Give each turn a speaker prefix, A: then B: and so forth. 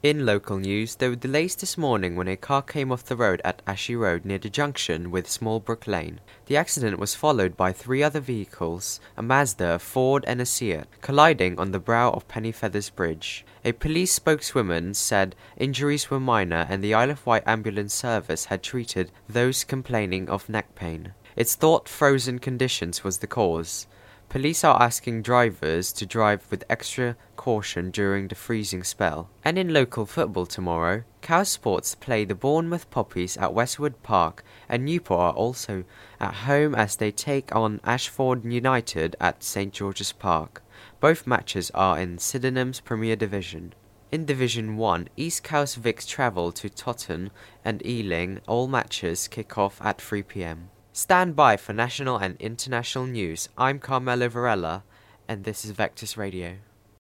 A: In local news, there were delays this morning when a car came off the road at Ashy Road near the junction with Smallbrook Lane. The accident was followed by 3 other vehicles, a Mazda, a Ford and a Seat, colliding on the brow of Pennyfeathers Bridge. A police spokeswoman said injuries were minor and the Isle of Wight ambulance service had treated those complaining of neck pain. It's thought frozen conditions was the cause. Police are asking drivers to drive with extra caution during the freezing spell. And in local football tomorrow, Cow Sports play the Bournemouth Poppies at Westwood Park, and Newport are also at home as they take on Ashford United at St George's Park. Both matches are in Sydenham's Premier Division. In Division 1, East Cowes Vics travel to Totton and Ealing. All matches kick off at 3 p.m. Stand by for national and international news. I'm Carmelo Varela, and this is Vectus Radio.